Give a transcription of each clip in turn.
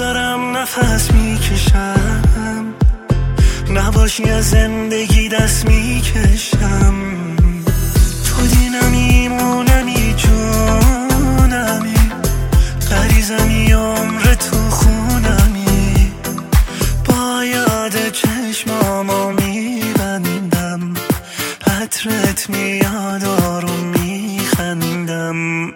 دارم نفس میکشم، نباشی از زندگی دست میکشم. تو دینمی مونمی جونمی، غریزمی عمر تو خونمی. با یاد چشمامو میبندم، عطرت میاد آروم میخندم.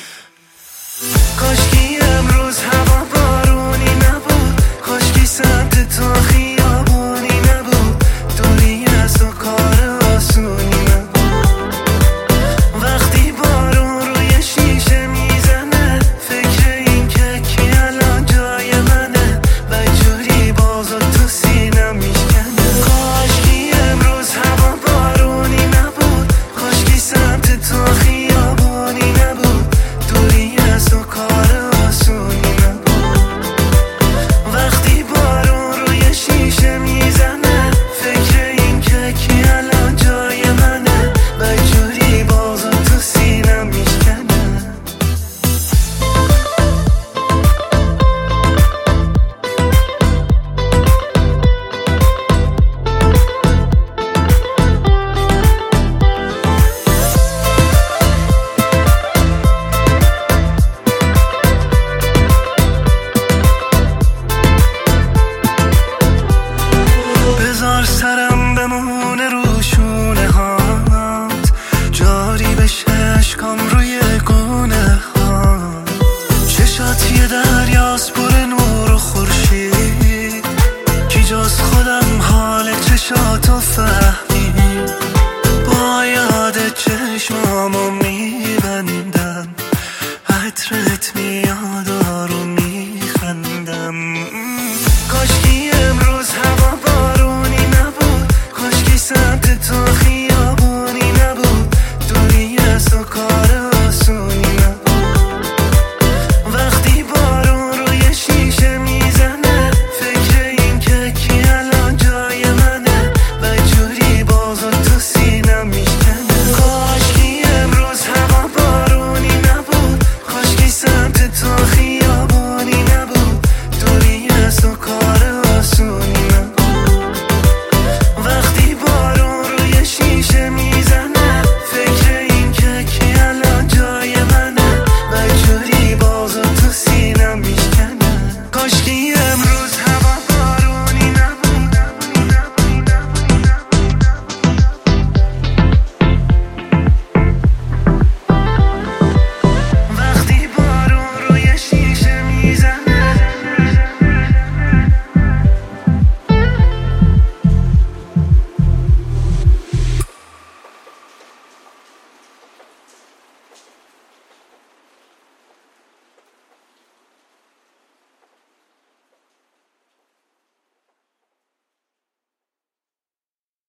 کاشکی امروز هوا بارونی نبود، کاشکی سمت تو خیابونی نبود، دوری از تو کار آسونی نبود. وقتی بارون روی شیشه میزنه، فکر این که کی الان جای منه، و جوری بازو تو سینم میشکنه. کاشکی امروز هوا بارونی نبود، کاشکی سمت تو خیابونی نبود، دوری از تو کار آسونی نبود. وقتی بارون روی شیشه میزنه، فکر این که کی الان جای منه، و جوری بازو تو سینم میشکنه. بذار سرم بمونه رو شونه هات، جاری بشه اشکام روی